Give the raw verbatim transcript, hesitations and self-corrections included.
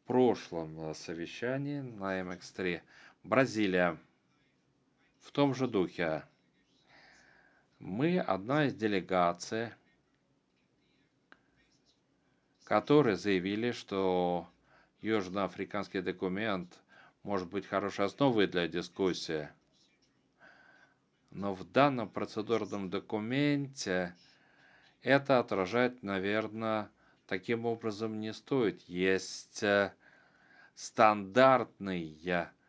прошлом э, совещании на эм икс три. Бразилия. В том же духе. Мы одна из делегаций, которые заявили, что южноафриканский документ может быть хорошей основой для дискуссии. Но в данном процедурном документе это отражать, наверное, таким образом не стоит. Есть э, стандартные